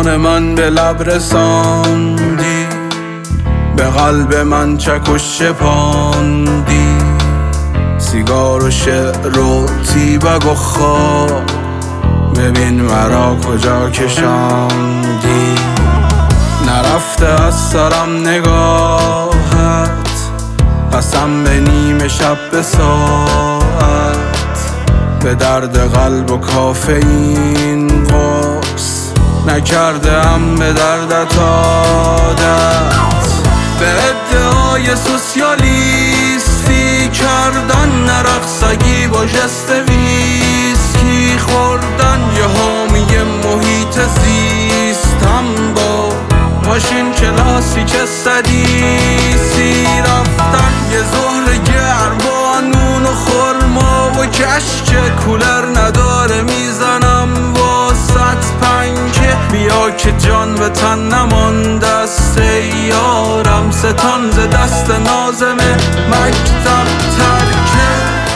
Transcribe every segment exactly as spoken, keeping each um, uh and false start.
جان من به لب رساندی، به قلب من چکش شپاندی. سیگار و شعر و تیبگ و خواب، ببین مرا کجا کشاندی. نرفته از سرم نگاهت، قسم به نیمه شب به ساعت. به درد قلب و کافئین قرص، نکرده ام به دردت عادت. به ادعای سوسیالیستی کردن، نرقصگی با جست ویسکی خوردن. یه حامی محیط زیستم، با ماشین کلاسیک سدیسی رفتن. یه ظهر گرم با نون و خرما و کشک، کولر نداره میزنم واسط پنکه. بیا که جان به تن نمانده است یارم، ستان ز دست نازمه مکتب ترکه.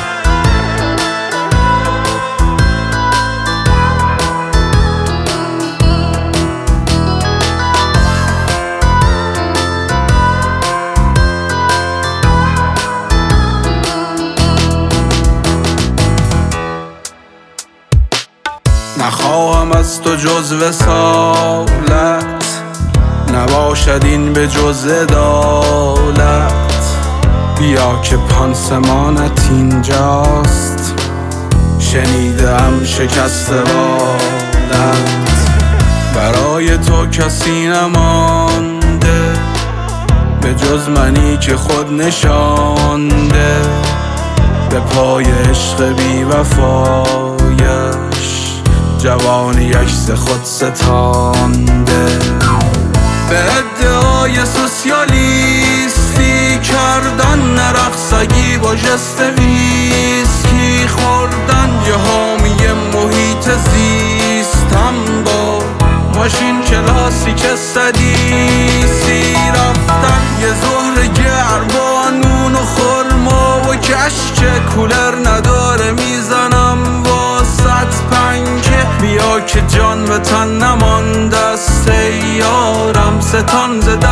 نخواهم از تو جز وصالت، نباشد این به جز عدالت. بیا که پانسمانت اینجاست، شنیدم شکست بالت. برای تو کسی نمانده، به جز منی که خود نشانده. به پای عشق بی وفایش، جوانی عکس خود ستانده. به ادعای سوسیالیستی کردن، نرقصگی با جست ویسکی خوردن. یه حامی محیط زیستم، با ماشین کلاسیک سدیسی رفتن. یه ظهر گرم با نون و خرما و کشک، کولر نداره میزنم واسط پنکه. بیا که جان به تن نمانده است یارم، ستان ز